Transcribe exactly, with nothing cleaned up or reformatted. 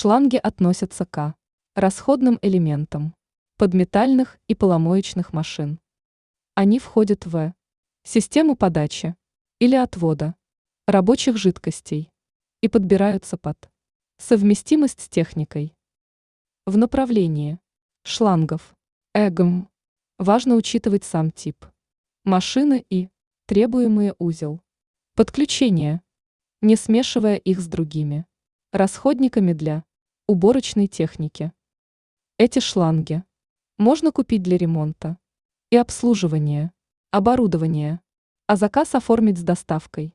Шланги относятся к расходным элементам подметальных и поломоечных машин. Они входят в систему подачи или отвода рабочих жидкостей и подбираются под совместимость с техникой. В направлении шлангов ЭГМ важно учитывать сам тип машины и требуемый узел подключения, не смешивая их с другими расходниками для уборочной техники. Эти шланги можно купить для ремонта и обслуживания оборудования, а заказ оформить с доставкой.